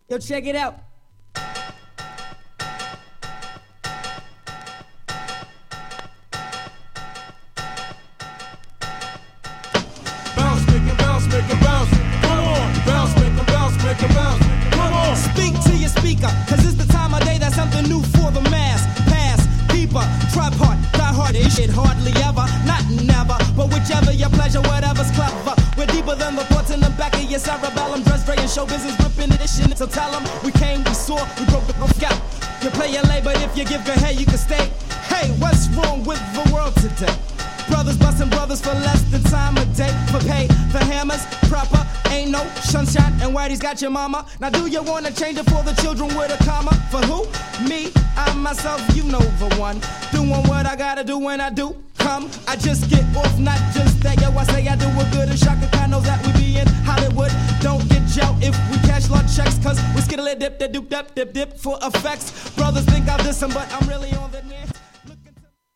Yo, check it out. Bounce, make it bounce, make it bounce. Come on, bounce, make it bounce, make it bounce. Come on. Speak to your speaker, cause it's the time of day that's something new for the mass. Pass, peeper, tripod, die hard, this shit hardly ever, not never, but whichever your pleasure, whatever's clever. We're deeper than the thoughts in the back of your cerebellum. Dress, Dre, and show business, ripping edition. So tell them, we came, we saw, we broke the scout. You play your lay, but if you give good head, you can stay. Hey, what's wrong with the world today? Brothers busting brothers for less than time a day. For pay, for hammers, proper, ain't no sunshine. And Whitey's got your mama. Now do you wanna change it for the children with a comma? For who? Me, I myself, you know the one. Doing what I gotta do when I do come. I just get off, not just that. Yo, I say I do a good and Shaka Khan knows that we be in Hollywood. Don't get out if we cash large checks, cause we skiddle dip, dip, dip, dip, dip for effects. Brothers think I'm dissing, but I'm really on